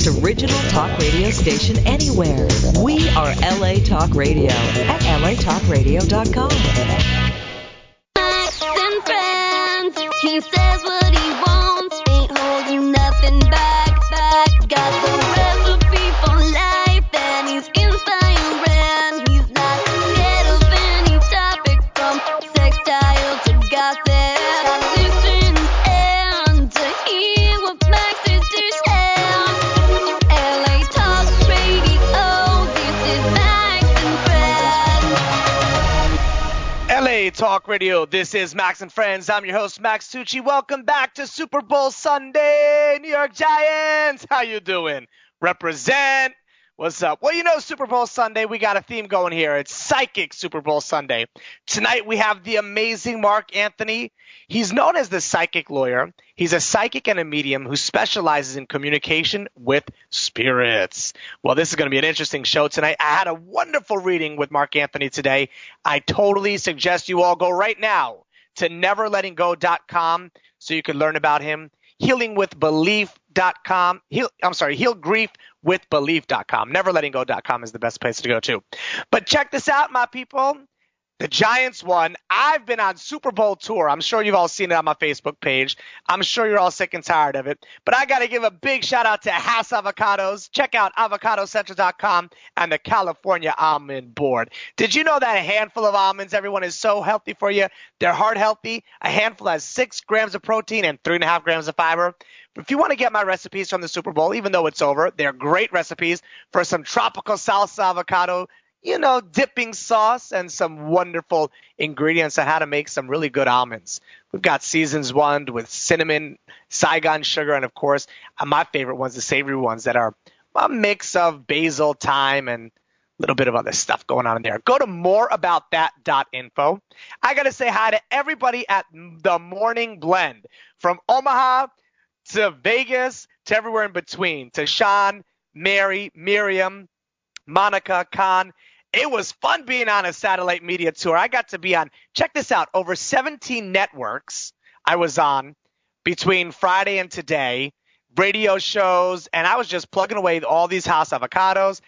most original talk radio station anywhere. We are LA Talk Radio at latalkradio.com. Max and friends, he says what he wants, ain't holding nothing back. Got the recipe for life, and he's inspiring. He's not scared of any topic, from sextile to gossip. Listen and to hear what Max is to share. LA Talk Radio, this is Max and Friends. LA Talk Radio, this is Max and Friends. I'm your host, Max Tucci. Welcome back to Super Bowl Sunday, New York Giants. How you doing? Represent. What's up? Well, you know, Super Bowl Sunday, we got a theme going here. It's Psychic Super Bowl Sunday. Tonight we have the amazing Mark Anthony. He's known as the Psychic Lawyer. He's a psychic and a medium who specializes in communication with spirits. Well, this is going to be an interesting show tonight. I had a wonderful reading with Mark Anthony today. I totally suggest you all go right now to neverlettinggo.com so you can learn about him. Healingwithbelief.com. Healgriefwithbelief.com. Neverlettinggo.com is the best place to go to. But check this out, my people. The Giants won. I've been on Super Bowl tour. I'm sure you've all seen it on my Facebook page. I'm sure you're all sick and tired of it. But I got to give a big shout out to Hass Avocados. Check out avocadocentral.com and the California Almond Board. Did you know that a handful of almonds, everyone, is so healthy for you? They're heart healthy. A handful has 6 grams of protein and 3.5 grams of fiber. If you want to get my recipes from the Super Bowl, even though it's over, they're great recipes for some tropical salsa avocado, dipping sauce, and some wonderful ingredients on how to make some really good almonds. We've got Seasons 1 with cinnamon, Saigon sugar, and, of course, my favorite ones, the savory ones that are a mix of basil, thyme, and a little bit of other stuff going on in there. Go to moreaboutthat.info. I got to say hi to everybody at The Morning Blend, from Omaha to Vegas to everywhere in between, to Sean, Mary, Miriam, Monica, Khan. It was fun being on a satellite media tour. I got to be on, check this out, over 17 networks I was on between Friday and today, radio shows, and I was just plugging away all these Hass Avocados.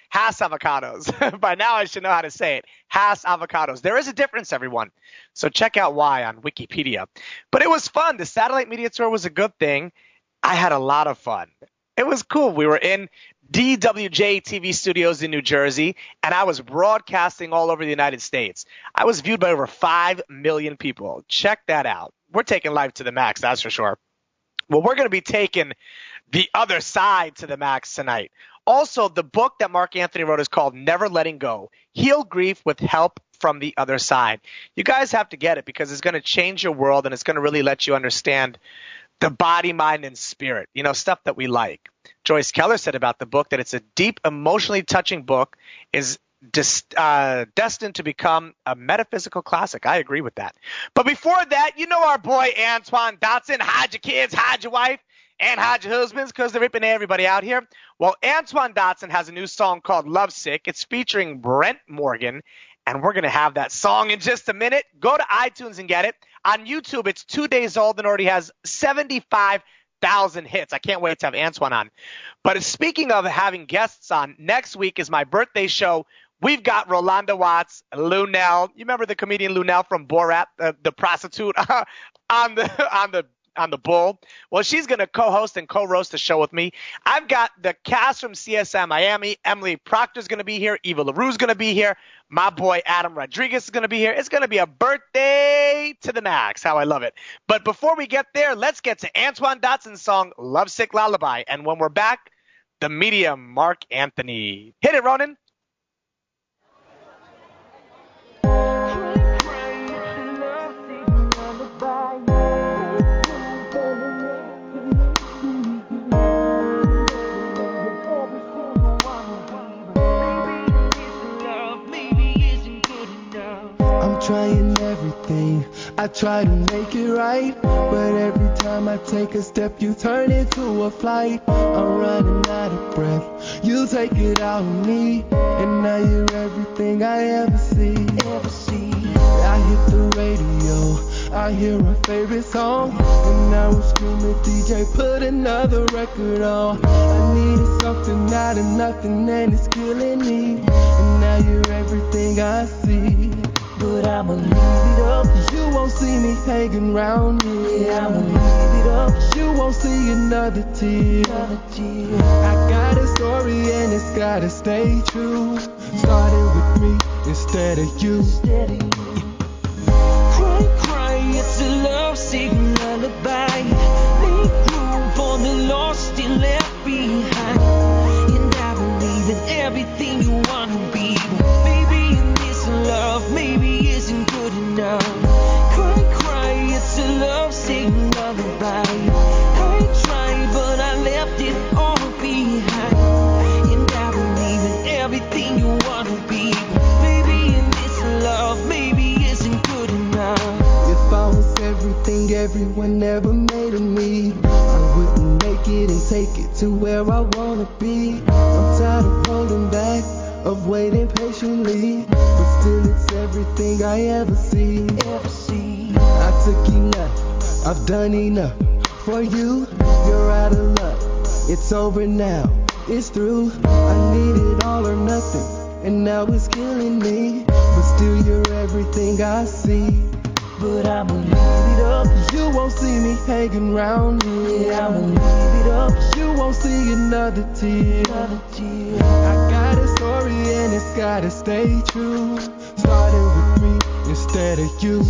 By now I should know how to say it. Hass Avocados. There is a difference, everyone. So check out why on Wikipedia. But it was fun. The satellite media tour was a good thing. I had a lot of fun. It was cool. We were in DWJ TV studios in New Jersey, and I was broadcasting all over the United States. I was viewed by over 5 million people. Check that out. We're taking life to the max, that's for sure. Well, we're going to be taking the other side to the max tonight. Also, the book that Mark Anthony wrote is called Never Letting Go, Heal Grief with Help from the Other Side. You guys have to get it because it's going to change your world, and it's going to really let you understand the body, mind, and spirit, stuff that we like. Joyce Keller said about the book that it's a deep, emotionally touching book, is destined to become a metaphysical classic. I agree with that. But before that, our boy Antoine Dotson, hide your kids, hide your wife, and hide your husbands because they're ripping everybody out here. Well, Antoine Dotson has a new song called Lovesick. It's featuring Brent Morgan, and we're going to have that song in just a minute. Go to iTunes and get it. On YouTube, it's 2 days old and already has 75,000 hits. I can't wait to have Antoine on. But speaking of having guests on, next week is my birthday show. We've got Rolanda Watts, Lunel. You remember the comedian Lunel from Borat, the prostitute on the Bull? Well, she's going to co-host and co-roast the show with me. I've got the cast from CSI Miami. Emily Proctor's going to be here. Eva LaRue's going to be here. My boy Adam Rodriguez is going to be here. It's going to be a birthday to the max. How I love it. But before we get there, let's get to Antoine Dotson's song, Lovesick Lullaby. And when we're back, the medium, Mark Anthony. Hit it, Ronan. Trying everything, I try to make it right, but every time I take a step you turn into a flight. I'm running out of breath, you take it out of me, and now you're everything I ever see. I hit the radio, I I hear her favorite song, and I was screaming, DJ, put another record on. I needed something out of nothing, and it's killing me. And now you're everything I see. But I'ma leave it up, you won't see me hanging around here. I'ma leave it up, you won't see another tear. I got a story and it's gotta stay true. Started with me instead of you. Cry, cry, it's a love-sick lullaby. Make room for the lost and left behind. And I believe in everything you wanna be. Maybe in this love, maybe isn't good enough. Cry, cry, it's a love-sick lullaby. I tried, but I left it all behind. And I believe in everything you wanna be. Maybe in this love, maybe isn't good enough. If I was everything everyone ever made of me, I wouldn't make it and take it to where I wanna be. I'm tired of holding back, of waiting patiently, but still it's everything I ever see. I took enough, I've done enough for you. You're out of luck, it's over now, it's through. I needed all or nothing, and now it's killing me. But still you're everything I see. But I'ma leave it up, you won't see me hanging around here. I'ma leave it up, you won't see another tear. I got a story and it's gotta stay true. Started with me instead of you.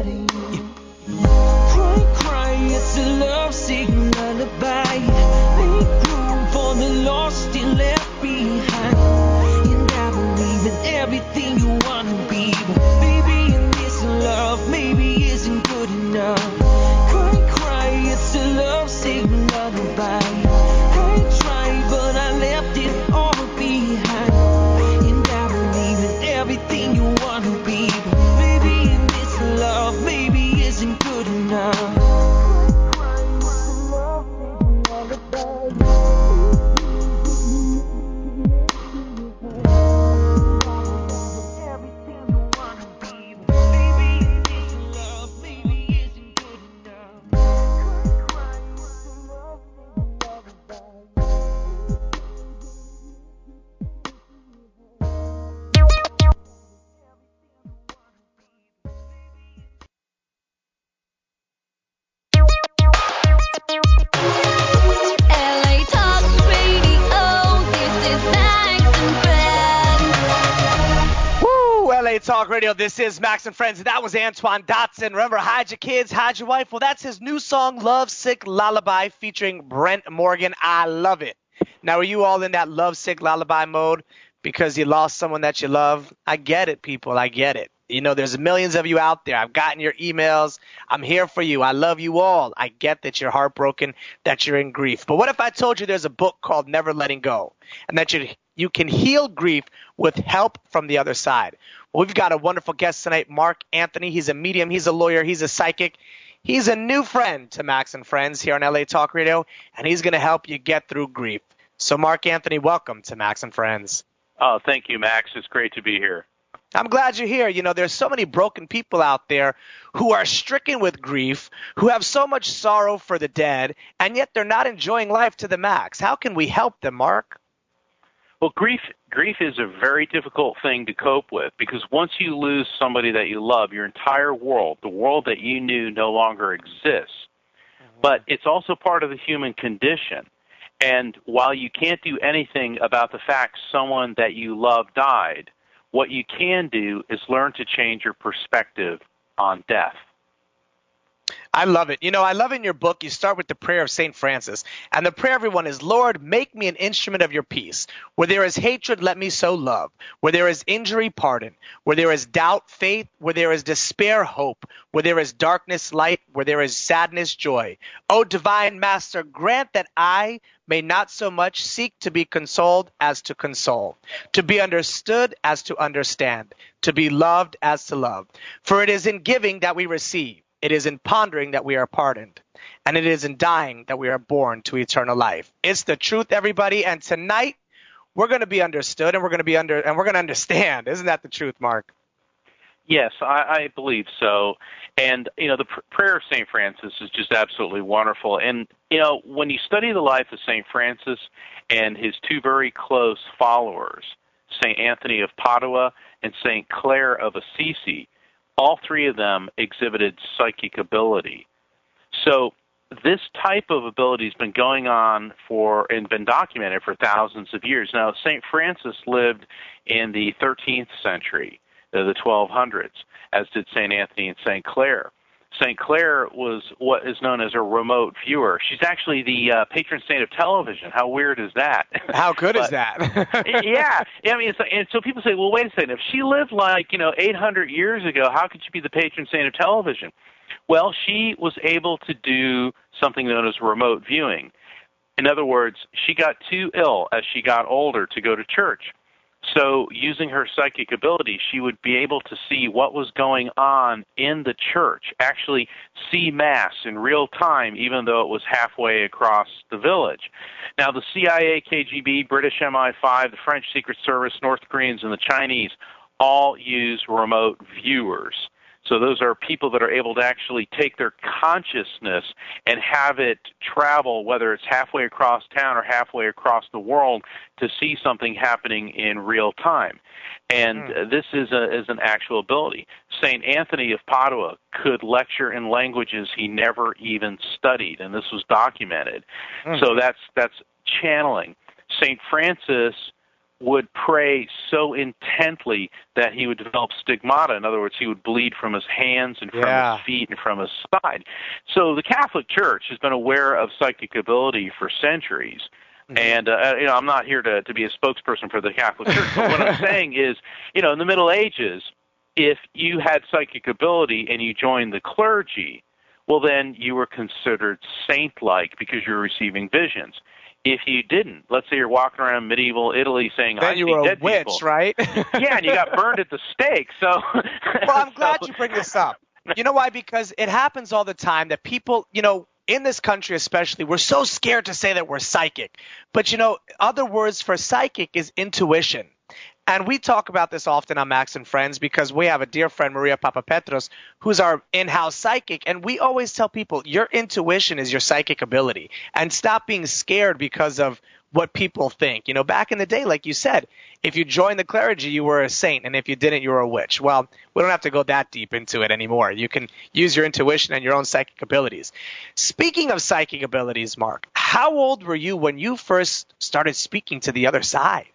Cry, cry, it's a love-sick lullaby. Make room for the lost and left behind. And I believe in everything you wanna be. But maybe in this love, maybe isn't good enough. Cry, cry, it's a love-sick lullaby. I tried, but I left it all behind. And I believe in everything you wanna be. But maybe in this love, maybe isn't good enough. LA Talk Radio, this is Max and Friends. Woo! LA Talk Radio, this is Max and Friends. That was Antoine Dotson. Remember, hide your kids, hide your wife. Well, that's his new song, Love Sick Lullaby, featuring Brent Morgan. I love it. Now, are you all in that love sick lullaby mode because you lost someone that you love? I get it, people. I get it. You know, there's millions of you out there. I've gotten your emails. I'm here for you. I love you all. I get that you're heartbroken, that you're in grief. But what if I told you there's a book called Never Letting Go, and that you can heal grief with help from the other side? Well, we've got a wonderful guest tonight, Mark Anthony. He's a medium. He's a lawyer. He's a psychic. He's a new friend to Max and Friends here on LA Talk Radio, and he's going to help you get through grief. So, Mark Anthony, welcome to Max and Friends. Oh, thank you, Max. It's great to be here. I'm glad you're here. You know, there's so many broken people out there who are stricken with grief, who have so much sorrow for the dead, and yet they're not enjoying life to the max. How can we help them, Mark? Well, grief is a very difficult thing to cope with, because once you lose somebody that you love, your entire world, the world that you knew, no longer exists. But it's also part of the human condition. And while you can't do anything about the fact someone that you love died, what you can do is learn to change your perspective on death. I love it. You know, I love in your book, you start with the prayer of St. Francis. And the prayer, everyone, is, Lord, make me an instrument of your peace. Where there is hatred, let me sow love. Where there is injury, pardon. Where there is doubt, faith. Where there is despair, hope. Where there is darkness, light. Where there is sadness, joy. O divine Master, grant that I may not so much seek to be consoled as to console, to be understood as to understand, to be loved as to love. For it is in giving that we receive. It is in pondering that we are pardoned, and it is in dying that we are born to eternal life. It's the truth, everybody. And tonight we're going to be understood, and we're going to understand. Isn't that the truth, Mark? Yes, I believe so. And, the prayer of St. Francis is just absolutely wonderful. And, when you study the life of St. Francis and his two very close followers, St. Anthony of Padua and St. Clare of Assisi, all three of them exhibited psychic ability. So this type of ability has been going on and been documented for thousands of years. Now, St. Francis lived in the 13th century, the 1200s, as did St. Anthony and St. Clare. St. Clare was what is known as a remote viewer. She's actually the patron saint of television. How weird is that? How good is that? Yeah. I mean, and so people say, well, wait a second. If she lived 800 years ago, how could she be the patron saint of television? Well, she was able to do something known as remote viewing. In other words, she got too ill as she got older to go to church. So using her psychic ability, she would be able to see what was going on in the church, actually see Mass in real time, even though it was halfway across the village. Now, the CIA, KGB, British MI5, the French Secret Service, North Koreans, and the Chinese all use remote viewers. So those are people that are able to actually take their consciousness and have it travel, whether it's halfway across town or halfway across the world, to see something happening in real time. And this is an actual ability. St. Anthony of Padua could lecture in languages he never even studied, and this was documented. So that's channeling. St. Francis would pray so intently that he would develop stigmata. In other words, he would bleed from his hands and from his feet and from his side. So the Catholic Church has been aware of psychic ability for centuries. And, I'm not here to be a spokesperson for the Catholic Church, but what I'm saying is, in the Middle Ages, if you had psychic ability and you joined the clergy, well, then you were considered saint-like because you were receiving visions. If you didn't, let's say you're walking around medieval Italy saying, then I you see were dead a witch, people. right? Yeah, and you got burned at the stake. So, well, I'm glad you bring this up. You know why? Because it happens all the time that people, in this country especially, we're so scared to say that we're psychic. But, other words for psychic is intuition. And we talk about this often on Max and Friends because we have a dear friend, Maria Papapetros, who's our in-house psychic. And we always tell people, your intuition is your psychic ability. And stop being scared because of what people think. Back in the day, like you said, if you joined the clergy, you were a saint. And if you didn't, you were a witch. Well, we don't have to go that deep into it anymore. You can use your intuition and your own psychic abilities. Speaking of psychic abilities, Mark, how old were you when you first started speaking to the other side?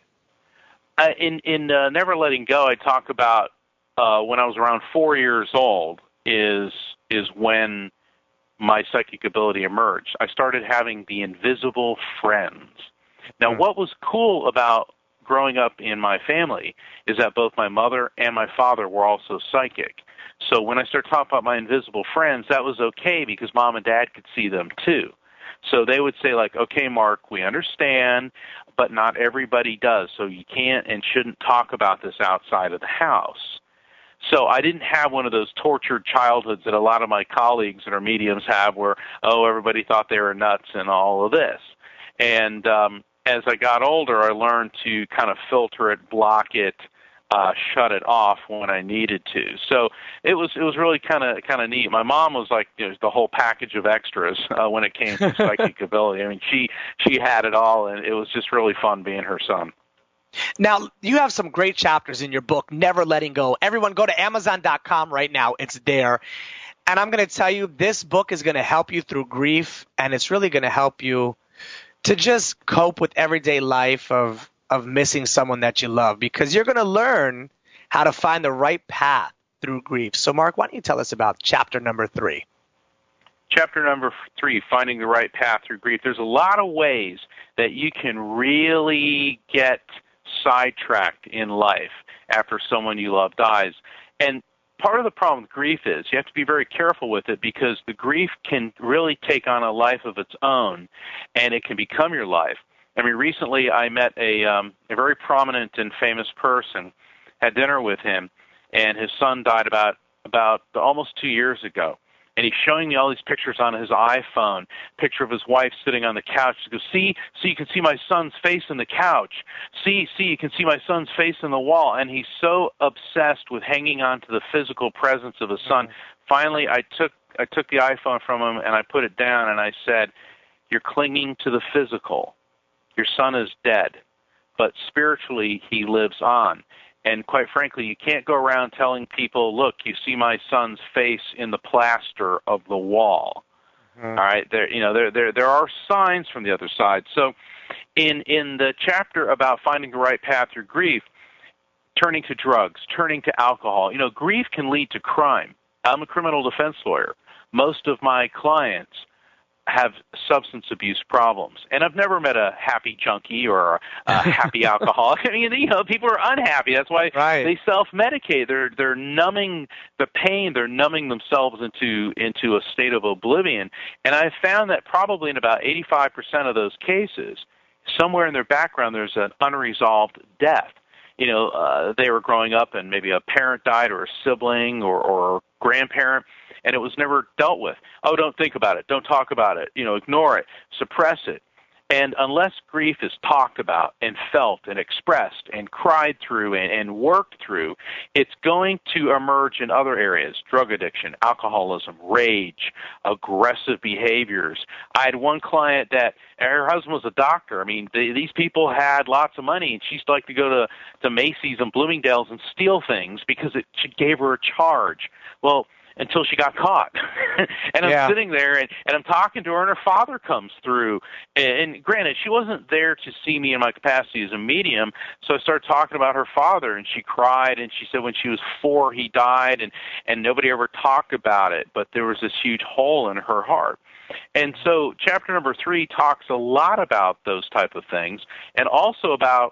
In Never Letting Go, I talk about when I was around 4 years old is when my psychic ability emerged. I started having the invisible friends. Now, what was cool about growing up in my family is that both my mother and my father were also psychic. So when I started talking about my invisible friends, that was okay because Mom and Dad could see them too. So they would say, okay, Mark, we understand, but not everybody does, so you can't and shouldn't talk about this outside of the house. So I didn't have one of those tortured childhoods that a lot of my colleagues that are mediums have where, everybody thought they were nuts and all of this. And as I got older, I learned to kind of filter it, block it, shut it off when I needed to. So it was really kind of neat. My mom was like the whole package of extras when it came to psychic ability. I mean, she had it all, and it was just really fun being her son. Now, you have some great chapters in your book, Never Letting Go. Everyone, go to Amazon.com right now. It's there. And I'm going to tell you, this book is going to help you through grief, and it's really going to help you to just cope with everyday life of missing someone that you love, because you're going to learn how to find the right path through grief. So, Mark, why don't you tell us about chapter number 3? Chapter number 3, Finding the Right Path Through Grief. There's a lot of ways that you can really get sidetracked in life after someone you love dies. And part of the problem with grief is you have to be very careful with it because the grief can really take on a life of its own, and it can become your life. I mean, recently I met a very prominent and famous person, had dinner with him, and his son died about almost 2 years ago. And he's showing me all these pictures on his iPhone, picture of his wife sitting on the couch. He goes, see, you can see my son's face in the couch. See, you can see my son's face in the wall. And he's so obsessed with hanging on to the physical presence of his son. Finally, I took the iPhone from him and I put it down and I said, you're clinging to the physical. Your son is dead, but spiritually he lives on. And quite frankly, you can't go around telling people, look, you see my son's face in the plaster of the wall. All right, there are signs from the other side. So in the chapter about finding the right path through grief, turning to drugs, turning to alcohol, grief can lead to crime. I'm a criminal defense lawyer. Most of my clients have substance abuse problems. And I've never met a happy junkie or a happy alcoholic. I mean, people are unhappy. That's why they self-medicate. They're numbing the pain. They're numbing themselves into a state of oblivion. And I've found that probably in about 85% of those cases, somewhere in their background, there's an unresolved death. They were growing up and maybe a parent died or a sibling or a grandparent, and it was never dealt with. Oh, don't think about it. Don't talk about it. Ignore it. Suppress it. And unless grief is talked about and felt and expressed and cried through and worked through, it's going to emerge in other areas: drug addiction, alcoholism, rage, aggressive behaviors. I had one client that her husband was a doctor. I mean, these people had lots of money, and she used to like to go to Macy's and Bloomingdale's and steal things because it gave her a charge. Well, until she got caught. And I'm sitting there, and I'm talking to her, and her father comes through. And granted, she wasn't there to see me in my capacity as a medium, so I started talking about her father, and she cried, and she said when she was 4, he died, and nobody ever talked about it, but there was this huge hole in her heart. And so chapter number 3 talks a lot about those type of things, and also about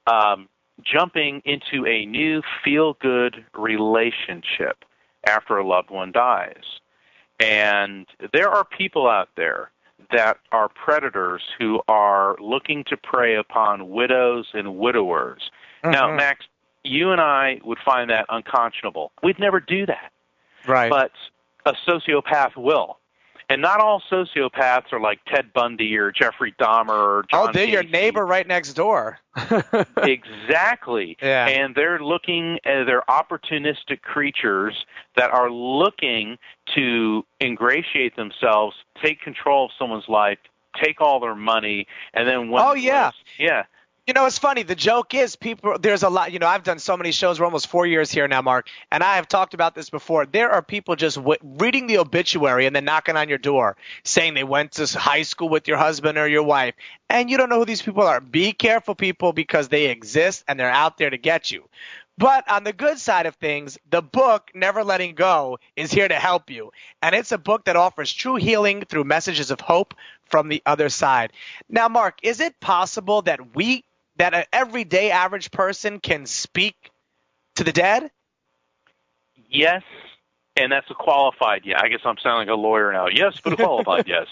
jumping into a new feel-good relationship after a loved one dies. And there are people out there that are predators who are looking to prey upon widows and widowers. Now, Max, you and I would find that unconscionable. We'd never do that. Right. But a sociopath will. And not all sociopaths are like Ted Bundy or Jeffrey Dahmer or John they're your Casey. neighbor right next door. Exactly. Yeah. And they're they're opportunistic creatures that are looking to ingratiate themselves, take control of someone's life, take all their money, and then yeah. It's funny. The joke is there's a lot, I've done so many shows. We're almost 4 years here now, Mark, and I have talked about this before. There are people just reading the obituary and then knocking on your door saying they went to high school with your husband or your wife, and you don't know who these people are. Be careful, people, because they exist and they're out there to get you. But on the good side of things, the book, Never Letting Go, is here to help you. And it's a book that offers true healing through messages of hope from the other side. Now, Mark, is it possible that an everyday average person can speak to the dead? Yes, and that's a qualified yes. I guess I'm sounding like a lawyer now. Yes, but a qualified yes.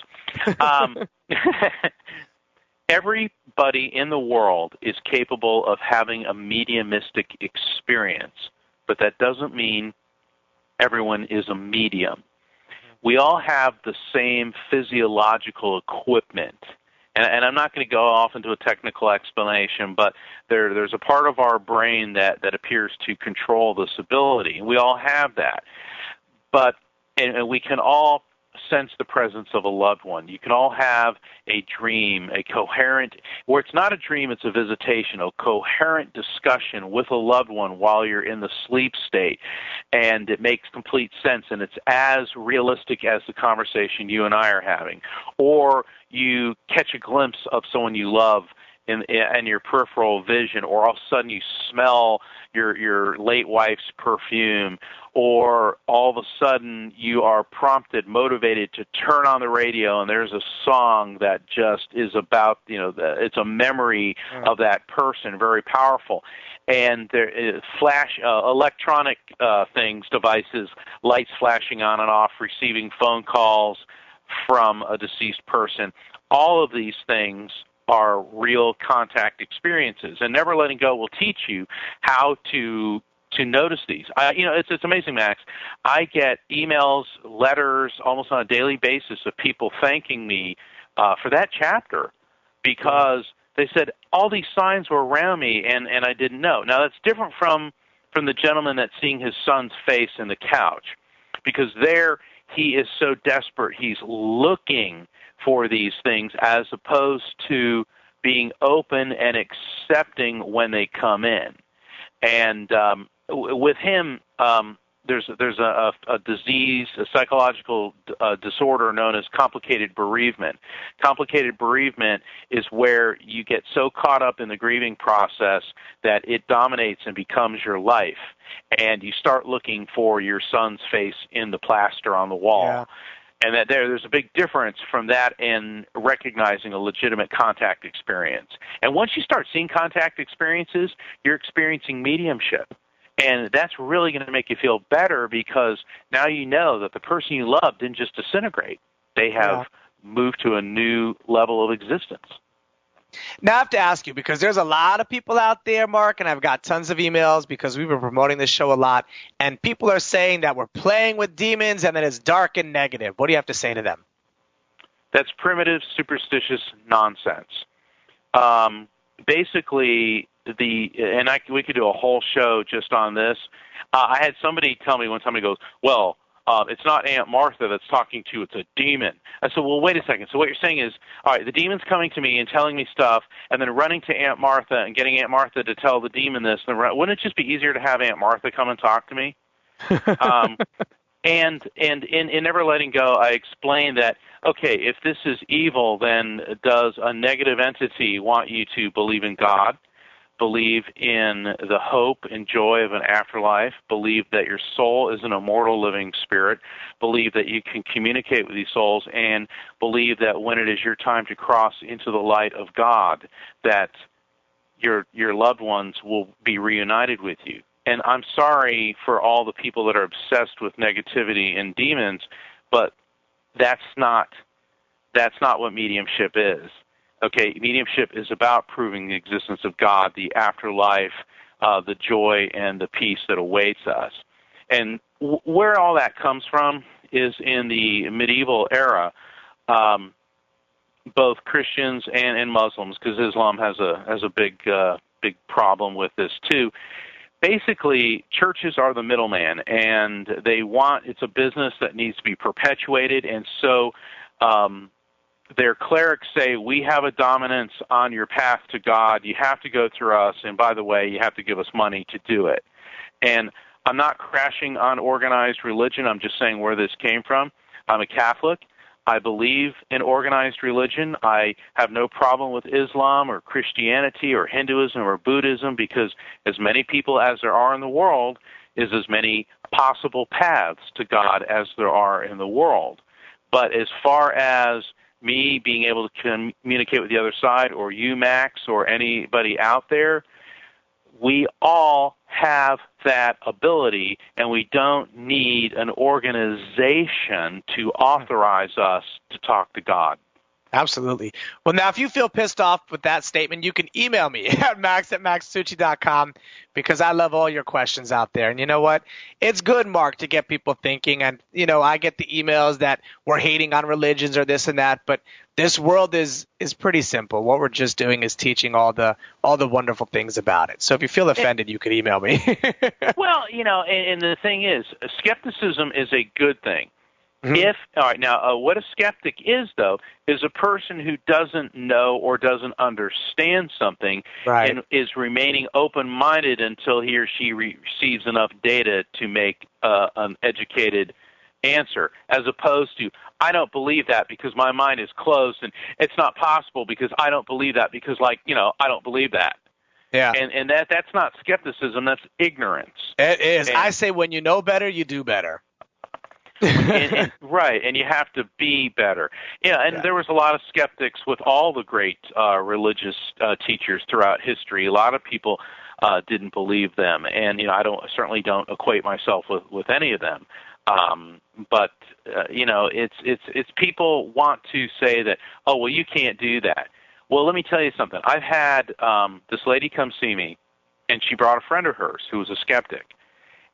Everybody in the world is capable of having a mediumistic experience, but that doesn't mean everyone is a medium. We all have the same physiological equipment. And I'm not going to go off into a technical explanation, but there's a part of our brain that appears to control this ability. We all have that. And we can all sense the presence of a loved one. You can all have a dream, a coherent, where it's not a dream, it's a visitation, a coherent discussion with a loved one while you're in the sleep state. And it makes complete sense, and it's as realistic as the conversation you and I are having. Or you catch a glimpse of someone you love in your peripheral vision, or all of a sudden you smell your late wife's perfume, or all of a sudden you are prompted, motivated to turn on the radio, and there's a song that just is about, it's a memory of that person, very powerful. And there is electronic things, devices, lights flashing on and off, receiving phone calls from a deceased person. All of these things are real contact experiences. And Never Letting Go will teach you how to notice these. It's amazing, Max. I get emails, letters, almost on a daily basis of people thanking me for that chapter because they said all these signs were around me and I didn't know. Now that's different from the gentleman that's seeing his son's face in the couch, because there he is so desperate he's looking for these things as opposed to being open and accepting when they come in. And with him, there's a disease, a psychological disorder known as complicated bereavement. Complicated bereavement is where you get so caught up in the grieving process that it dominates and becomes your life, and you start looking for your son's face in the plaster on the wall. Yeah. And that there's a big difference from that and recognizing a legitimate contact experience. And once you start seeing contact experiences, you're experiencing mediumship. And that's really going to make you feel better because now you know that the person you love didn't just disintegrate. They have moved to a new level of existence. Now I have to ask you, because there's a lot of people out there, Mark, and I've got tons of emails because we've been promoting this show a lot, and people are saying that we're playing with demons and that it's dark and negative. What do you have to say to them? That's primitive, superstitious nonsense. Basically, we could do a whole show just on this. I had somebody tell me one time, he goes, well, it's not Aunt Martha that's talking to you, it's a demon. I said, well, wait a second. So what you're saying is, all right, the demon's coming to me and telling me stuff and then running to Aunt Martha and getting Aunt Martha to tell the demon this. Wouldn't it just be easier to have Aunt Martha come and talk to me? And in Never Letting Go, I explained that, okay, if this is evil, then does a negative entity want you to believe in God, believe in the hope and joy of an afterlife, believe that your soul is an immortal living spirit, believe that you can communicate with these souls, and believe that when it is your time to cross into the light of God, that your loved ones will be reunited with you. And I'm sorry for all the people that are obsessed with negativity and demons, but that's not what mediumship is. Okay, mediumship is about proving the existence of God, the afterlife, the joy and the peace that awaits us. And where all that comes from is in the medieval era, both Christians and Muslims, because Islam has a big problem with this too. Basically, churches are the middleman, and it's a business that needs to be perpetuated, and so their clerics say, we have a dominance on your path to God. You have to go through us, and by the way, you have to give us money to do it. And I'm not crashing on organized religion. I'm just saying where this came from. I'm a Catholic. I believe in organized religion. I have no problem with Islam or Christianity or Hinduism or Buddhism because as many people as there are in the world is as many possible paths to God as there are in the world. But as far as me being able to communicate with the other side, or you, Max, or anybody out there, we all have that ability, and we don't need an organization to authorize us to talk to God. Absolutely. Well, now, if you feel pissed off with that statement, you can email me at max@maxsucci.com because I love all your questions out there. And you know what? It's good, Mark, to get people thinking. And, I get the emails that we're hating on religions or this and that, but this world is pretty simple. What we're just doing is teaching all the wonderful things about it. So if you feel offended, you can email me. Well, and the thing is, skepticism is a good thing. Mm-hmm. What a skeptic is, though, is a person who doesn't know or doesn't understand something and is remaining open-minded until he or she receives enough data to make an educated answer, as opposed to, I don't believe that because my mind is closed, and it's not possible because I don't believe that because, I don't believe that. Yeah. And that's not skepticism, that's ignorance. It is. I say when you know better, you do better. Right, and you have to be better. There was a lot of skeptics with all the great religious teachers throughout history. A lot of people didn't believe them, and I certainly don't equate myself with any of them. But it's people want to say that, oh, well, you can't do that. Well, let me tell you something. I've had this lady come see me, and she brought a friend of hers who was a skeptic.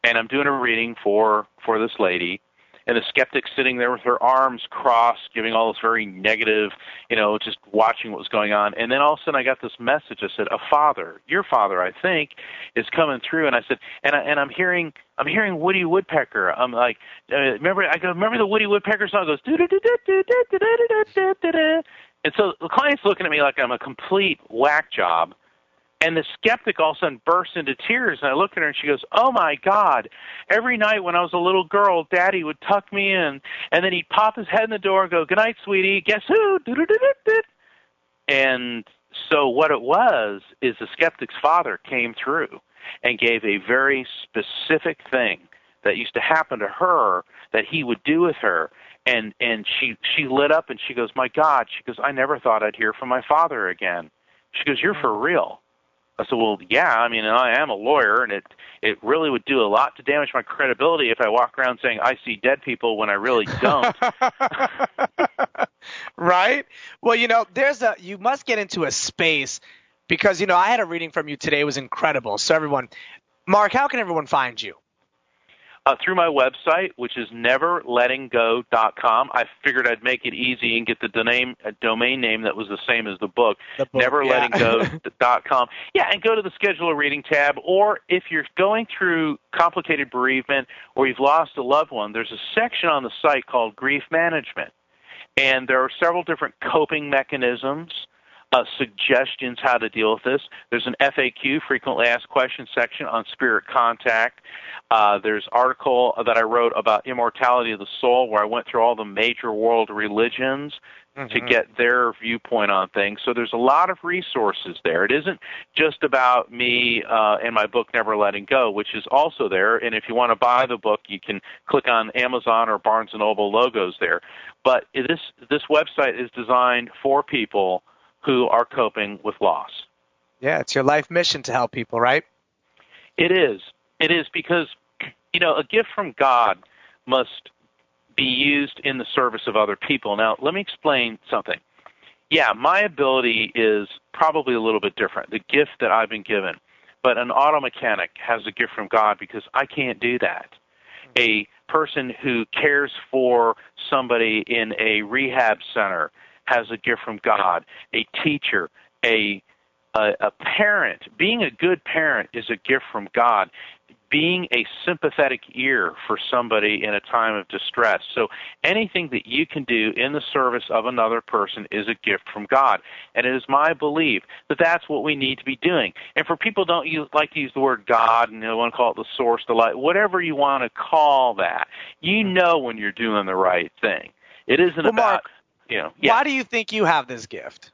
and I'm doing a reading for this lady, and the skeptic's sitting there with her arms crossed, giving all this very negative, just watching what was going on. And then all of a sudden I got this message. I said, a father, your father, I think, is coming through. And I said, and I'm hearing Woody Woodpecker. I'm like, remember the Woody Woodpecker song? It goes, do-do-do-do-do-do-do-do-do-do-do. And so the client's looking at me like I'm a complete whack job. And the skeptic all of a sudden bursts into tears, and I look at her, and she goes, oh, my God, every night when I was a little girl, Daddy would tuck me in, and then he'd pop his head in the door and go, good night, sweetie, guess who? And so what it was is the skeptic's father came through and gave a very specific thing that used to happen to her that he would do with her. And she lit up, and she goes, my God, she goes, I never thought I'd hear from my father again. She goes, you're for real. I said, well, yeah, I mean, I am a lawyer, and it really would do a lot to damage my credibility if I walk around saying I see dead people when I really don't. Right? Well, you must get into a space because, I had a reading from you today. It was incredible. So everyone, Mark, how can everyone find you? Through my website, which is neverlettinggo.com. I figured I'd make it easy and get the domain name that was the same as the book, neverlettinggo.com. Yeah, and go to the Schedule a Reading tab, or if you're going through complicated bereavement or you've lost a loved one, there's a section on the site called Grief Management, and there are several different coping mechanisms, suggestions how to deal with this. There's an FAQ, frequently asked questions section on spirit contact. There's an article that I wrote about immortality of the soul where I went through all the major world religions to get their viewpoint on things. So there's a lot of resources there. It isn't just about me and my book, Never Letting Go, which is also there. And if you want to buy the book, you can click on Amazon or Barnes & Noble logos there. But this website is designed for people who are coping with loss. Yeah, it's your life mission to help people, right? It is. It is because, a gift from God must be used in the service of other people. Now, let me explain something. Yeah, my ability is probably a little bit different, the gift that I've been given. But an auto mechanic has a gift from God because I can't do that. A person who cares for somebody in a rehab center has a gift from God. A teacher, a parent, being a good parent is a gift from God. Being a sympathetic ear for somebody in a time of distress. So anything that you can do in the service of another person is a gift from God. And it is my belief that that's what we need to be doing. And for people who don't like to use the word God and they want to call it the source, the light, whatever you want to call that, you know when you're doing the right thing. It isn't about... Mark, yeah. Why do you think you have this gift?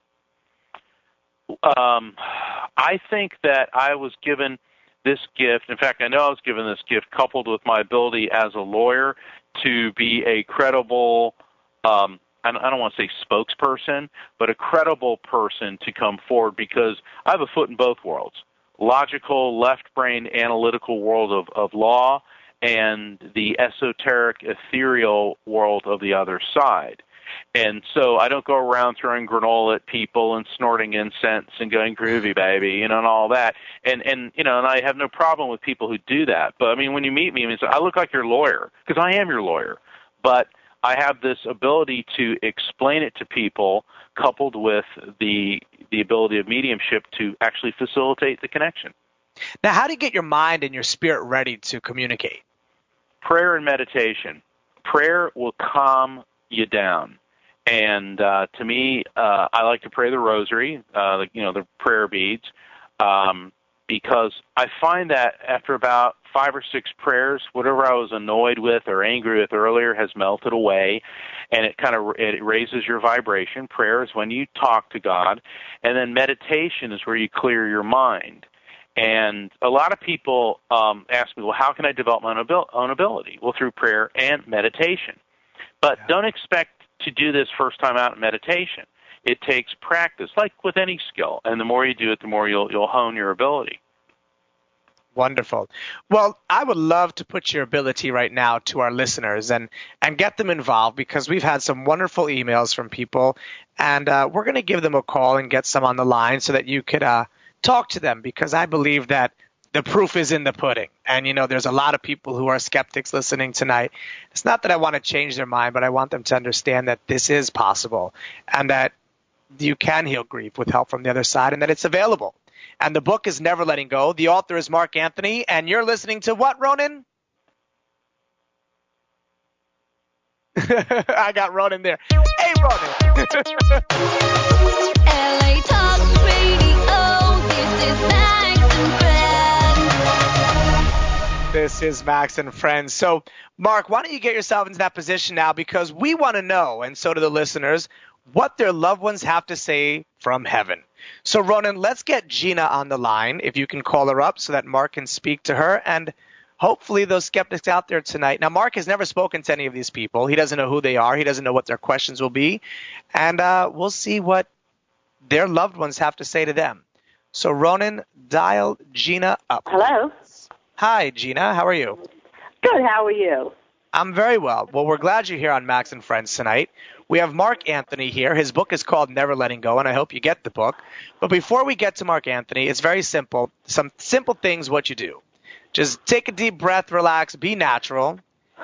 I think that I was given this gift. In fact, I know I was given this gift coupled with my ability as a lawyer to be a credible, I don't want to say spokesperson, but a credible person to come forward because I have a foot in both worlds, logical, left-brain, analytical world of law and the esoteric, ethereal world of the other side. And so I don't go around throwing granola at people and snorting incense and going groovy, baby, and all that. And I have no problem with people who do that. But, I mean, when you meet me, I look like your lawyer because I am your lawyer. But I have this ability to explain it to people coupled with the ability of mediumship to actually facilitate the connection. Now, how do you get your mind and your spirit ready to communicate? Prayer and meditation. Prayer will calm you down. And to me, I like to pray the rosary, the prayer beads, because I find that after about 5 or 6 prayers, whatever I was annoyed with or angry with earlier has melted away, and it raises your vibration. Prayer is when you talk to God, and then meditation is where you clear your mind. And a lot of people ask me, well, how can I develop my own ability? Well, through prayer and meditation. But don't expect to do this first time out in meditation. It takes practice, like with any skill. And the more you do it, the more you'll hone your ability. Wonderful. Well, I would love to put your ability right now to our listeners and get them involved because we've had some wonderful emails from people. And we're going to give them a call and get some on the line so that you could talk to them because I believe that the proof is in the pudding. And, there's a lot of people who are skeptics listening tonight. It's not that I want to change their mind, but I want them to understand that this is possible and that you can heal grief with help from the other side and that it's available. And the book is Never Letting Go. The author is Mark Anthony, and you're listening to what, Ronan? I got Ronan there. Hey, Ronan. LA Talk Radio, this is Max and Friends. This is Max and Friends. So, Mark, why don't you get yourself into that position now, because we want to know, and so do the listeners, what their loved ones have to say from heaven. So, Ronan, let's get Gina on the line, if you can call her up so that Mark can speak to her, and hopefully those skeptics out there tonight. Now, Mark has never spoken to any of these people. He doesn't know who they are. He doesn't know what their questions will be. And we'll see what their loved ones have to say to them. So, Ronan, dial Gina up. Hello. Hi, Gina. How are you? Good. How are you? I'm very well. Well, we're glad you're here on Max and Friends tonight. We have Mark Anthony here. His book is called Never Letting Go, and I hope you get the book. But before we get to Mark Anthony, it's very simple. Some simple things what you do. Just take a deep breath, relax, be natural.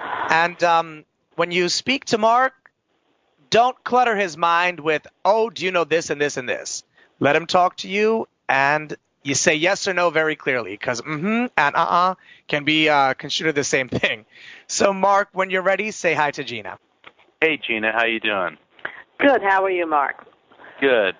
And when you speak to Mark, don't clutter his mind with, oh, do you know this and this and this? Let him talk to you, and you say yes or no very clearly, because and can be construed the same thing. So, Mark, when you're ready, say hi to Gina. Hey, Gina, how you doing? Good. How are you, Mark? Good.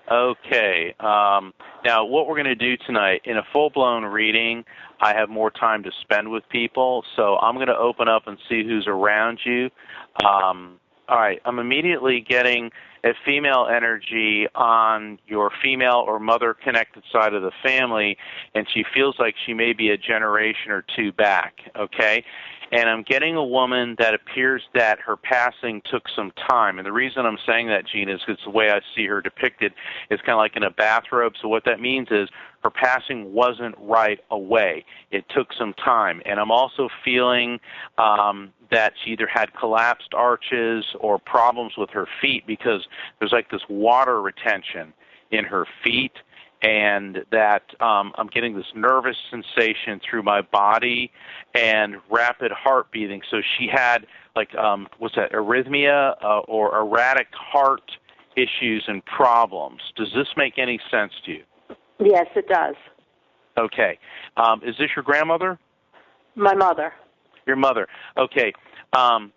Okay. Now, what we're going to do tonight, in a full-blown reading, I have more time to spend with people, so I'm going to open up and see who's around you. All right. I'm immediately getting a female energy on your female or mother-connected side of the family, and she feels like she may be a generation or two back, okay? And I'm getting a woman that appears that her passing took some time. And the reason I'm saying that, Gina, is because the way I see her depicted is kind of like in a bathrobe. So what that means is her passing wasn't right away. It took some time. And I'm also feeling that she either had collapsed arches or problems with her feet, because there's like this water retention in her feet. And that I'm getting this nervous sensation through my body and rapid heart beating. So she had, like, what's that, arrhythmia or erratic heart issues and problems. Does this make any sense to you? Yes, it does. Okay. Is this your grandmother? My mother. Your mother. Okay. Do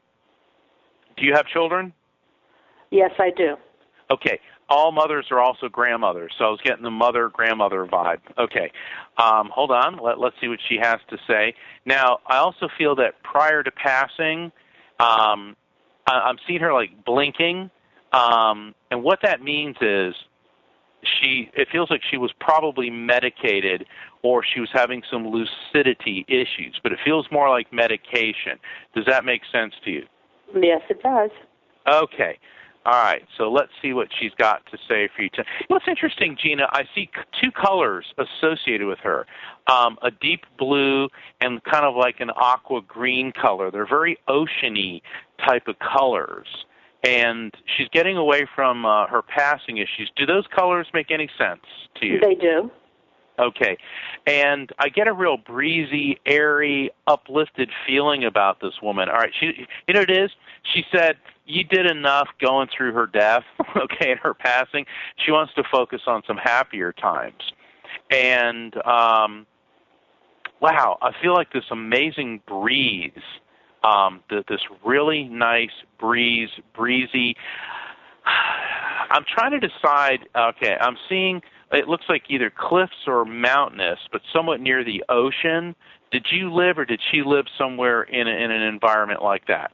you have children? Yes, I do. Okay. All mothers are also grandmothers, so I was getting the mother-grandmother vibe. Okay. Hold on. Let's see what she has to say. Now, I also feel that prior to passing, I'm seeing her, like, blinking, and what that means is it feels like she was probably medicated or she was having some lucidity issues, but it feels more like medication. Does that make sense to you? Yes, it does. Okay. All right, so let's see what she's got to say for you. What's interesting, Gina, I see two colors associated with her, a deep blue and kind of like an aqua green color. They're very oceany type of colors, and she's getting away from her passing issues. Do those colors make any sense to you? They do. Okay, and I get a real breezy, airy, uplifted feeling about this woman. All right, you know what it is? She said, you did enough going through her death, okay, and her passing. She wants to focus on some happier times. And, wow, I feel like this amazing breeze, this really nice breezy. I'm trying to decide, okay, I'm seeing, it looks like either cliffs or mountainous, but somewhat near the ocean. Did you live or did she live somewhere in an environment like that?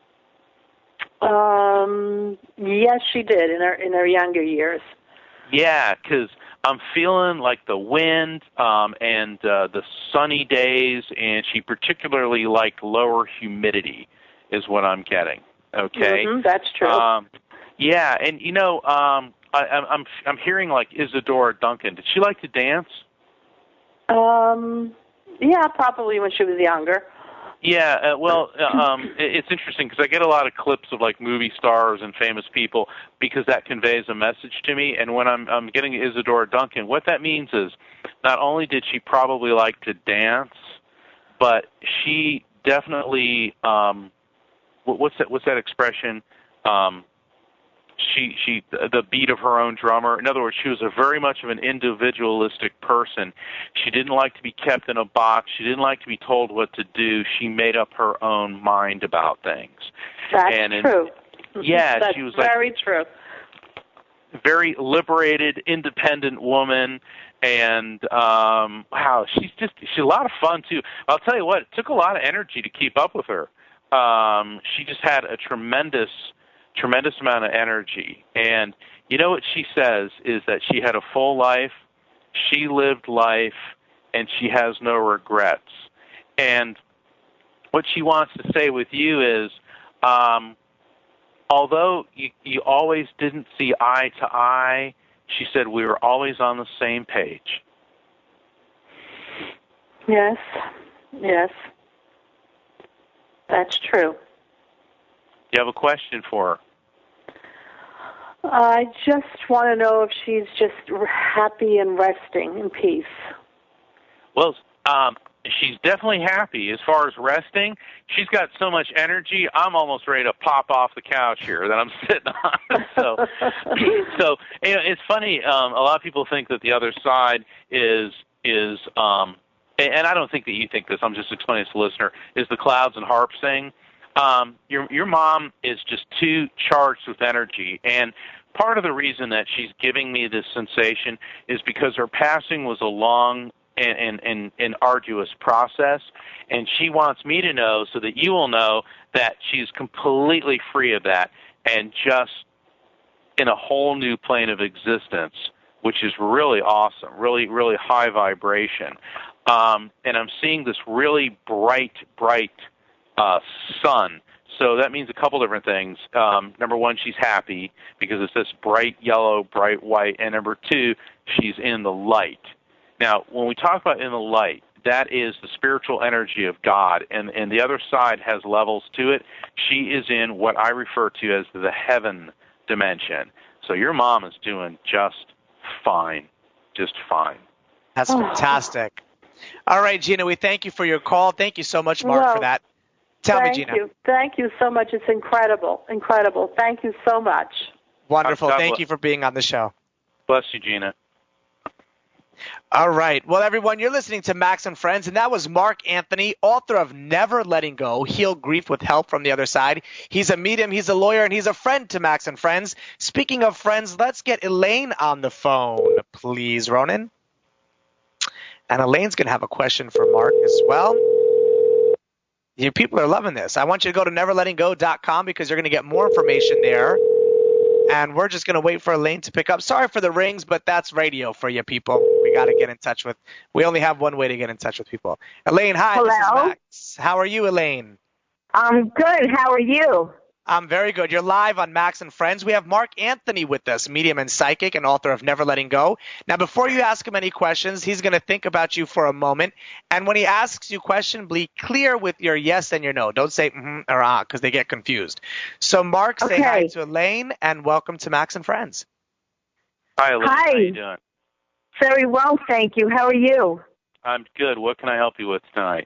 Yes, she did in her younger years. Yeah, because I'm feeling like the wind and the sunny days, and she particularly liked lower humidity is what I'm getting. Okay, that's true. Yeah, and you know, I'm hearing like Isadora Duncan. Did she like to dance? Yeah, probably when she was younger. Yeah, it's interesting because I get a lot of clips of like movie stars and famous people because that conveys a message to me. And when I'm getting Isadora Duncan, what that means is not only did she probably like to dance, but she definitely what's that expression? She the beat of her own drummer. In other words, she was a very much of an individualistic person. She didn't like to be kept in a box. She didn't like to be told what to do. She made up her own mind about things. That's true. Yeah, That's she was very true. Very liberated, independent woman. And wow, she's a lot of fun too. I'll tell you what, it took a lot of energy to keep up with her. She just had a tremendous amount of energy. And you know what she says is that she had a full life, she lived life, and she has no regrets. And what she wants to say with you is, although you always didn't see eye to eye, she said we were always on the same page. Yes. That's true. You have a question for her? I just want to know if she's just happy and resting in peace. Well, she's definitely happy. As far as resting, she's got so much energy, I'm almost ready to pop off the couch here that I'm sitting on. So you know, it's funny. A lot of people think that the other side is and I don't think that you think this, I'm just explaining to the listener, is the clouds and harps thing. Your mom is just too charged with energy, and part of the reason that she's giving me this sensation is because her passing was a long and arduous process, and she wants me to know so that you will know that she's completely free of that and just in a whole new plane of existence, which is really awesome, really, really high vibration. And I'm seeing this really bright sun. So that means a couple different things. Number one, she's happy because it's this bright yellow, bright white. And number two, she's in the light. Now, when we talk about in the light, that is the spiritual energy of God. And the other side has levels to it. She is in what I refer to as the heaven dimension. So your mom is doing just fine. Just fine. That's fantastic. All right, Gina, we thank you for your call. Thank you so much, Mark, for that. Tell me, Gina. Thank you so much. It's incredible. Thank you so much. Wonderful. Thank you for being on the show. Bless you, Gina. All right. Well, everyone, you're listening to Max and Friends, and that was Mark Anthony, author of Never Letting Go, Heal Grief with Help from the Other Side. He's a medium, he's a lawyer, and he's a friend to Max and Friends. Speaking of friends, let's get Elaine on the phone, please, Ronan. And Elaine's going to have a question for Mark as well. You people are loving this. I want you to go to neverlettinggo.com because you're going to get more information there. And we're just going to wait for Elaine to pick up. Sorry for the rings, but that's radio for you people. We got to get in touch with. We only have one way to get in touch with people. Elaine, hi. Hello. This is Max. How are you, Elaine? I'm good. How are you? I'm very good. You're live on Max and Friends. We have Mark Anthony with us, medium and psychic and author of Never Letting Go. Now, before you ask him any questions, he's going to think about you for a moment. And when he asks you a question, be clear with your yes and your no. Don't say or ah because they get confused. So, Mark, say hi to Elaine and welcome to Max and Friends. Hi, Elaine. Hi. How you doing? Very well, thank you. How are you? I'm good. What can I help you with tonight?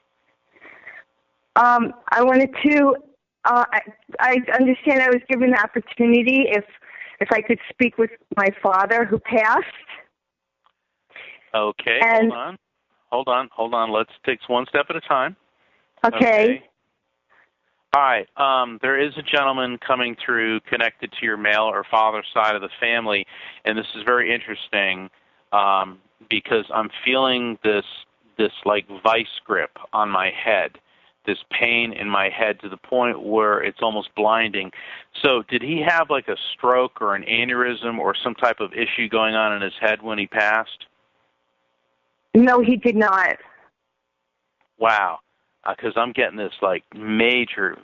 I wanted to... I understand I was given the opportunity if I could speak with my father who passed. Okay, and, hold on. Let's take one step at a time. Okay. All right. There is a gentleman coming through connected to your male or father's side of the family, and this is very interesting because I'm feeling this like vice grip on my head. This pain in my head to the point where it's almost blinding. So did he have like a stroke or an aneurysm or some type of issue going on in his head when he passed? No, he did not. Wow. Because I'm getting this like major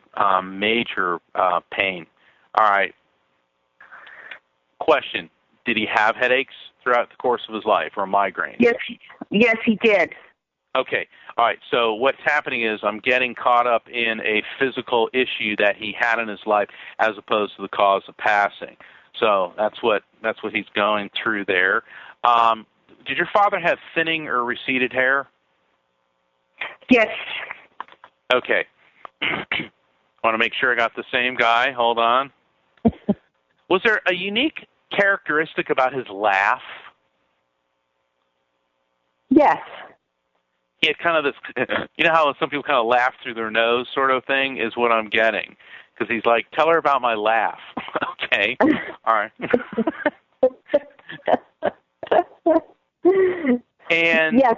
pain. All right. Question. Did he have headaches throughout the course of his life or migraines? Yes, he did. Okay. All right. So what's happening is I'm getting caught up in a physical issue that he had in his life as opposed to the cause of passing. So that's what he's going through there. Did your father have thinning or receded hair? Yes. Okay. Want to make sure I got the same guy. Hold on. Was there a unique characteristic about his laugh? Yes. He had kind of this, you know how some people kind of laugh through their nose sort of thing is what I'm getting. Because he's like, tell her about my laugh. Okay. All right. And yes.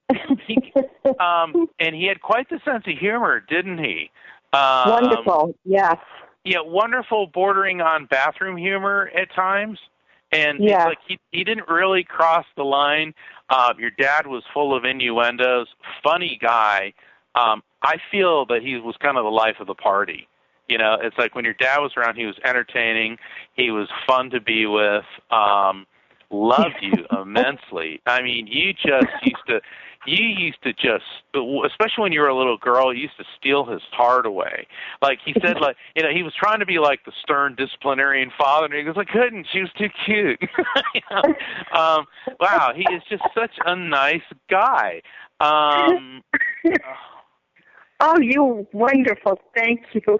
And he had quite the sense of humor, didn't he? Wonderful. Yes. Yeah, wonderful, bordering on bathroom humor at times. And yeah. It's like he didn't really cross the line. Your dad was full of innuendos, funny guy. I feel that he was kind of the life of the party. You know, it's like when your dad was around, he was entertaining. He was fun to be with. Loved you immensely. I mean, you used to just, especially when you were a little girl, you used to steal his heart away. Like he said, like, you know, he was trying to be like the stern disciplinarian father, and he goes, I couldn't. She was too cute. You know? Wow, he is just such a nice guy. Oh, you're wonderful. Thank you.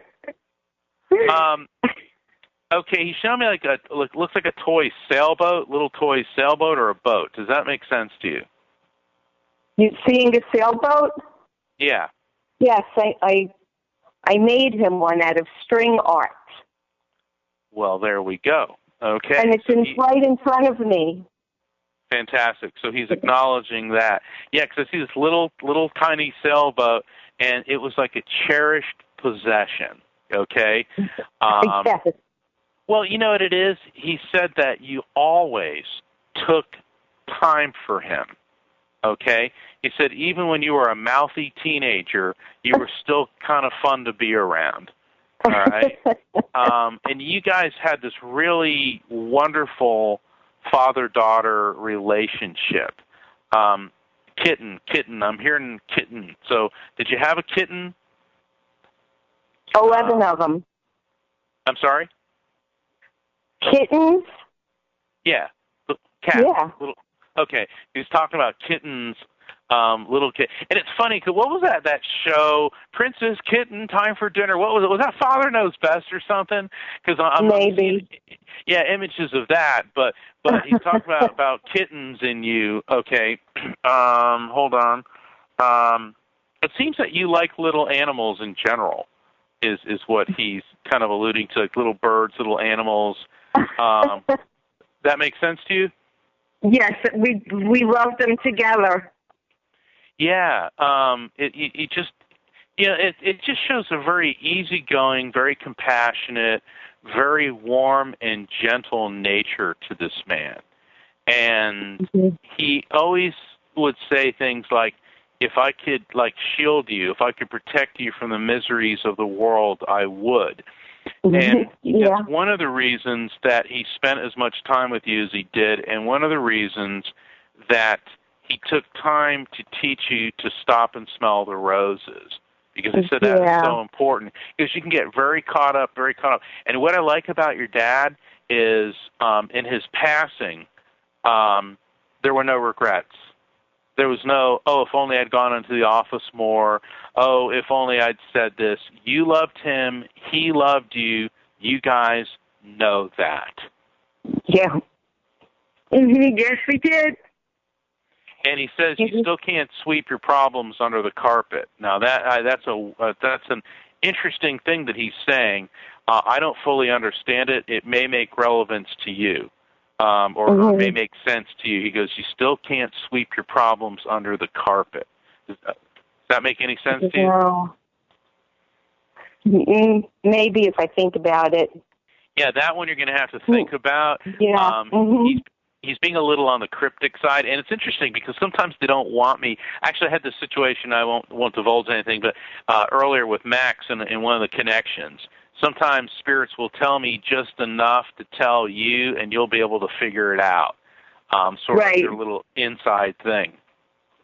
Okay, he showed me looks like a toy sailboat, little toy sailboat or a boat. Does that make sense to you? You seeing a sailboat? Yeah. Yes, I made him one out of string art. Well, there we go. Okay. And it's right in front of me. Fantastic. So he's acknowledging that. Yeah, because I see this little tiny sailboat, and it was like a cherished possession. Okay. Yes. Well, you know what it is? He said that you always took time for him, okay? He said even when you were a mouthy teenager, you were still kind of fun to be around, all right? And you guys had this really wonderful father-daughter relationship. Kitten, I'm hearing kitten. So did you have a kitten? 11 of them. I'm sorry? Kittens? Yeah, cats. Yeah. Okay, he was talking about kittens, little kid. And it's funny, because what was that show, Princess Kitten, Time for Dinner? What was it? Was that Father Knows Best or something? Because I'm maybe. Yeah, images of that. But he's talking about kittens in you. Okay, hold on. It seems that you like little animals in general, is what he's kind of alluding to, like little birds, little animals. That makes sense to you? Yes, we love them together. Yeah, it just, you know, it just shows a very easygoing, very compassionate, very warm and gentle nature to this man. And he always would say things like, if I could shield you, if I could protect you from the miseries of the world, I would. And that's one of the reasons that he spent as much time with you as he did, and one of the reasons that he took time to teach you to stop and smell the roses. Because he said that is so important. Because you can get very caught up. And what I like about your dad is in his passing, there were no regrets. There was no, oh, if only I'd gone into the office more. Oh, if only I'd said this. You loved him. He loved you. You guys know that. Yeah. Yes, we did. And he says you still can't sweep your problems under the carpet. Now that's an interesting thing that he's saying. I don't fully understand it. It may make relevance to you. Or may make sense to you. He goes, you still can't sweep your problems under the carpet. Does that make any sense to you? Maybe if I think about it. Yeah, that one you're going to have to think about. Yeah. He's being a little on the cryptic side, and it's interesting because sometimes they don't want me. Actually, I had this situation, I won't divulge anything, but earlier with Max in one of the connections. Sometimes spirits will tell me just enough to tell you, and you'll be able to figure it out. Sort of their little inside thing.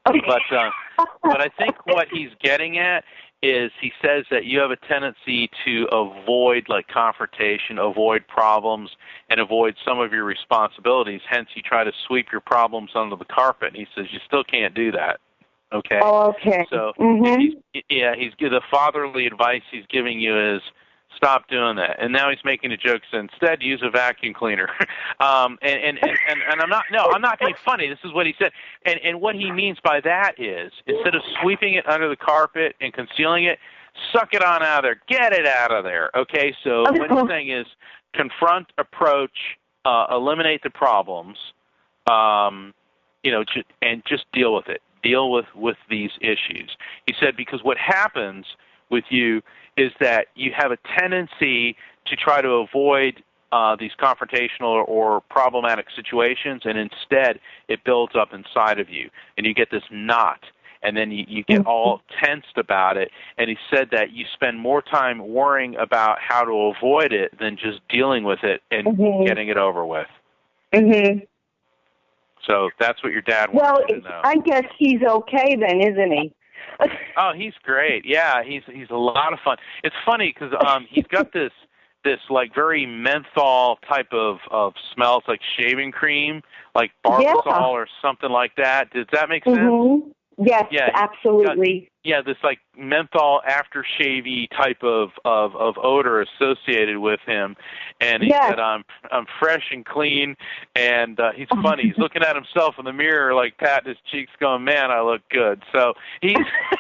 But I think what he's getting at is he says that you have a tendency to avoid like confrontation, avoid problems, and avoid some of your responsibilities. Hence, you try to sweep your problems under the carpet. And he says you still can't do that. Okay. Oh, okay. So the fatherly advice he's giving you is stop doing that. And now he's making a joke. So instead, use a vacuum cleaner. And I'm not being funny. This is what he said. And what he means by that is instead of sweeping it under the carpet and concealing it, suck it on out of there. Get it out of there. Okay. So what he's saying is confront, approach, eliminate the problems. And just deal with it. Deal with these issues. He said because what happens with you is that you have a tendency to try to avoid these confrontational or problematic situations, and instead it builds up inside of you, and you get this knot, and then you get all tensed about it. And he said that you spend more time worrying about how to avoid it than just dealing with it and getting it over with. Mm-hmm. So that's what your dad wants you to know. I guess he's okay then, isn't he? Oh, he's great. Yeah, he's a lot of fun. It's funny because he's got this like very menthol type of smell. It's like shaving cream, like Barbasol or something like that. Does that make sense? Mm-hmm. Yes, absolutely. This like menthol aftershave-y type of odor associated with him. And he said, I'm fresh and clean. And he's funny. He's looking at himself in the mirror, like patting his cheeks, going, "Man, I look good." So he's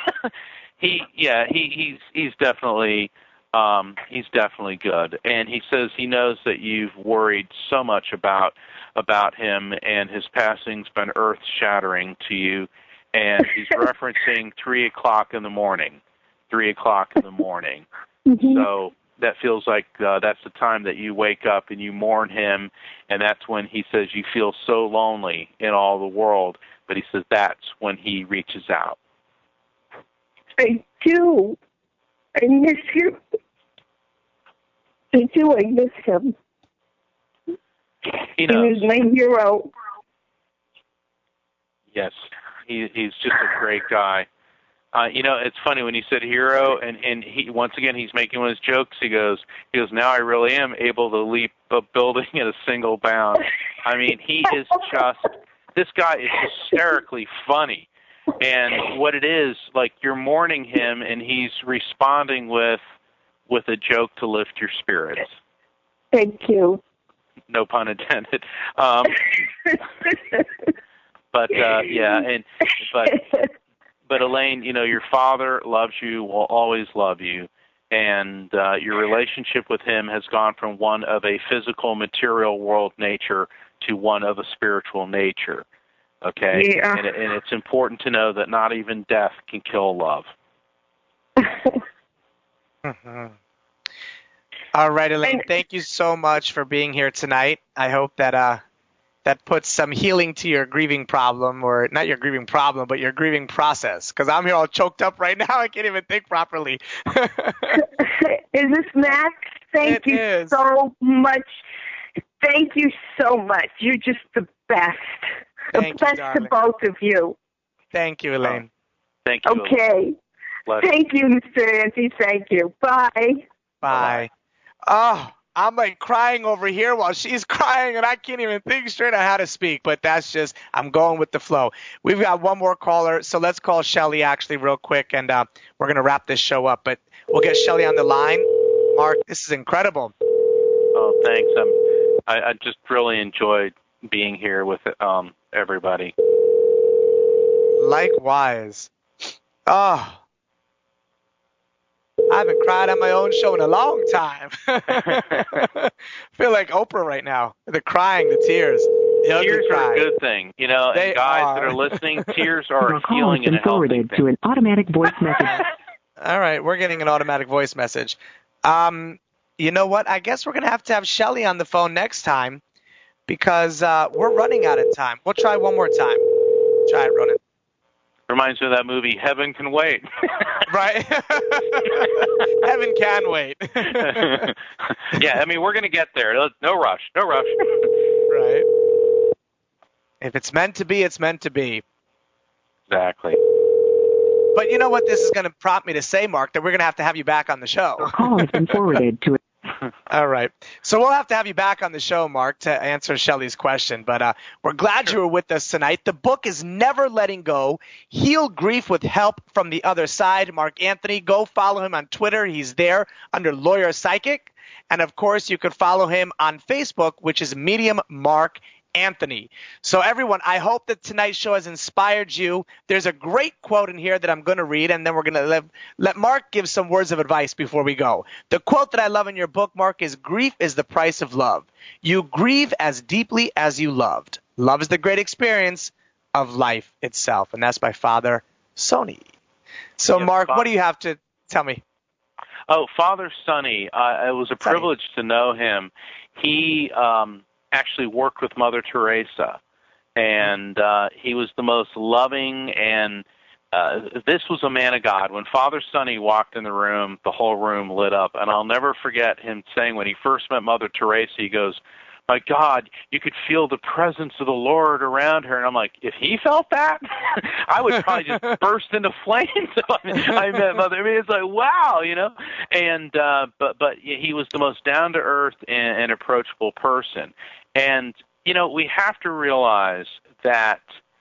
he's definitely good. And he says he knows that you've worried so much about him, and his passing's been earth-shattering to you. And he's referencing 3 o'clock in the morning. 3 o'clock in the morning. Mm-hmm. So that feels like that's the time that you wake up and you mourn him, and that's when he says you feel so lonely in all the world. But he says that's when he reaches out. I do. I miss you. I do. I miss him. He was my hero. Yes. He's just a great guy. It's funny when you said hero, and he once again he's making one of his jokes. He goes, now I really am able to leap a building in a single bound. I mean, this guy is hysterically funny. And what it is, like you're mourning him, and he's responding with a joke to lift your spirits. Thank you. No pun intended. But Elaine, your father loves you, will always love you, and your relationship with him has gone from one of a physical, material world nature to one of a spiritual nature. Okay, yeah. And it's important to know that not even death can kill love. Mm-hmm. All right, Elaine, thank you so much for being here tonight. I hope that that puts some healing to your grieving problem, or not your grieving problem, but your grieving process. Because I'm here all choked up right now. I can't even think properly. Is this Max? Thank you so much. Thank you so much. You're just the best. Thank the you, best darling. to both of you. Thank you, Elaine. Thank you. Okay. Thank you, Mr. Anthony. Thank you. Bye. Bye. Oh, I'm like crying over here while she's crying, and I can't even think straight on how to speak, but that's just, I'm going with the flow. We've got one more caller, so let's call Shelly actually real quick, and we're going to wrap this show up, but we'll get Shelly on the line. Mark, this is incredible. Oh, thanks. I just really enjoyed being here with everybody. Likewise. Oh, I haven't cried on my own show in a long time. I feel like Oprah right now. The crying, the tears. Tears are a good thing. And guys that are listening, tears are a healing and a healthy thing. To an automatic voice message. All right, we're getting an automatic voice message. You know what? I guess we're going to have Shelly on the phone next time because we're running out of time. We'll try one more time. Try it, Ronan. Reminds me of that movie, Heaven Can Wait. Right? Heaven can wait. Yeah, we're going to get there. No rush. Right. If it's meant to be, it's meant to be. Exactly. But you know what this is going to prompt me to say, Mark, that we're going to have you back on the show. Your call has been forwarded to All right. So we'll have to have you back on the show, Mark, to answer Shelley's question. But we're glad you were with us tonight. The book is Never Letting Go, Heal Grief with Help from the Other Side. Mark Anthony, go follow him on Twitter. He's there under Lawyer Psychic. And, of course, you could follow him on Facebook, which is Medium Mark Anthony. So everyone, I hope that tonight's show has inspired you. There's a great quote in here that I'm going to read, and then we're going to let Mark give some words of advice before we go. The quote that I love in your book, Mark, is grief is the price of love. You grieve as deeply as you loved. Love is the great experience of life itself. And that's by Father Sonny. So yes, Mark, what do you have to tell me? Oh, Father Sonny. It was a privilege to know him. He actually worked with Mother Teresa, and he was the most loving, and this was a man of God. When Father Sonny walked in the room, the whole room lit up, and I'll never forget him saying when he first met Mother Teresa, he goes, my God, you could feel the presence of the Lord around her. And I'm like, if he felt that, I would probably just burst into flames if I met Mother. I mean, it's like, wow, you know. And but he was the most down-to-earth and approachable person. And, you know, we have to realize that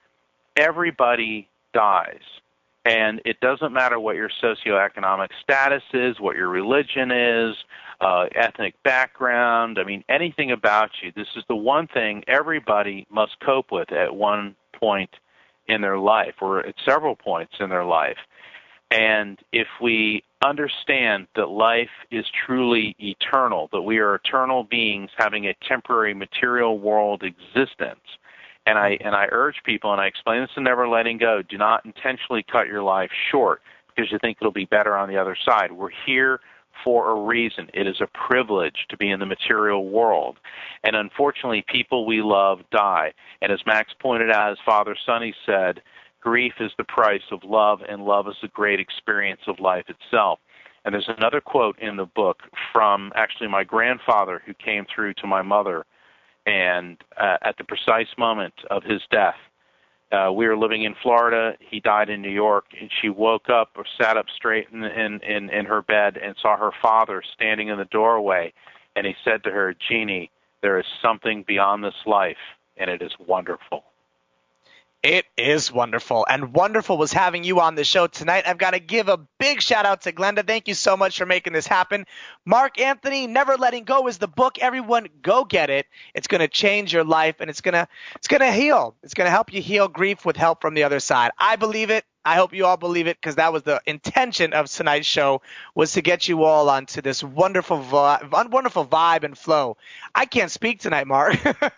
everybody dies. And it doesn't matter what your socioeconomic status is, what your religion is, ethnic background, I mean, anything about you. This is the one thing everybody must cope with at one point in their life or at several points in their life. And if we understand that life is truly eternal, that we are eternal beings having a temporary material world existence, and I urge people, and I explain this in Never Letting Go, do not intentionally cut your life short because you think it'll be better on the other side. We're here for a reason. It is a privilege to be in the material world. And unfortunately, people we love die. And as Max pointed out, as Father Sonny said, grief is the price of love, and love is the great experience of life itself. And there's another quote in the book from actually my grandfather who came through to my mother, and at the precise moment of his death, we were living in Florida. He died in New York, and she woke up or sat up straight in her bed and saw her father standing in the doorway. And he said to her, Jeannie, there is something beyond this life, and it is wonderful. It is wonderful, and wonderful was having you on the show tonight. I've got to give a big shout out to Glenda. Thank you so much for making this happen. Mark Anthony, Never Letting Go is the book. Everyone, go get it. It's going to change your life, and it's going to heal. It's going to help you heal grief with help from the other side. I believe it. I hope you all believe it, because that was the intention of tonight's show, was to get you all onto this wonderful vibe and flow. I can't speak tonight, Mark.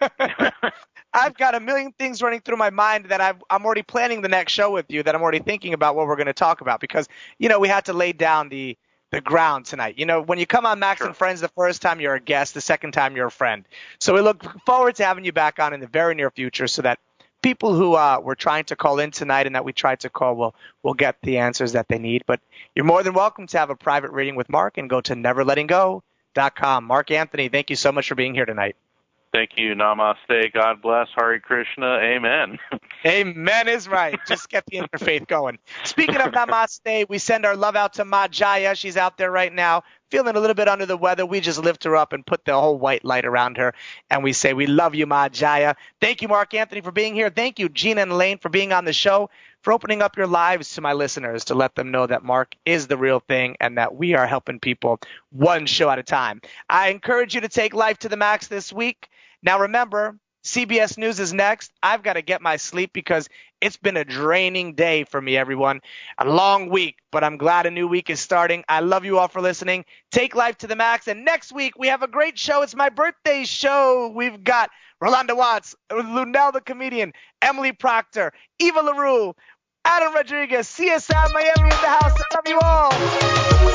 I've got a million things running through my mind that I'm already planning the next show with you, that I'm already thinking about what we're going to talk about, because, you know, we had to lay down the ground tonight. You know, when you come on Max and Friends, the first time you're a guest, the second time you're a friend. So we look forward to having you back on in the very near future, so that people who were trying to call in tonight and that we tried to call will get the answers that they need. But you're more than welcome to have a private reading with Mark, and go to neverlettinggo.com. Mark Anthony, thank you so much for being here tonight. Thank you. Namaste. God bless. Hare Krishna. Amen. Amen is right. Just get the interfaith going. Speaking of namaste, we send our love out to Ma Jaya. She's out there right now, feeling a little bit under the weather. We just lift her up and put the whole white light around her, and we say, we love you, Ma Jaya. Thank you, Mark Anthony, for being here. Thank you, Gina and Elaine, for being on the show, for opening up your lives to my listeners, to let them know that Mark is the real thing and that we are helping people one show at a time. I encourage you to take life to the max this week. Now, remember, CBS News is next. I've got to get my sleep because it's been a draining day for me, everyone. A long week, but I'm glad a new week is starting. I love you all for listening. Take life to the max. And next week, we have a great show. It's my birthday show. We've got Rolanda Watts, Lunel the comedian, Emily Proctor, Eva LaRue, Adam Rodriguez, CSI Miami in the house. I love you all.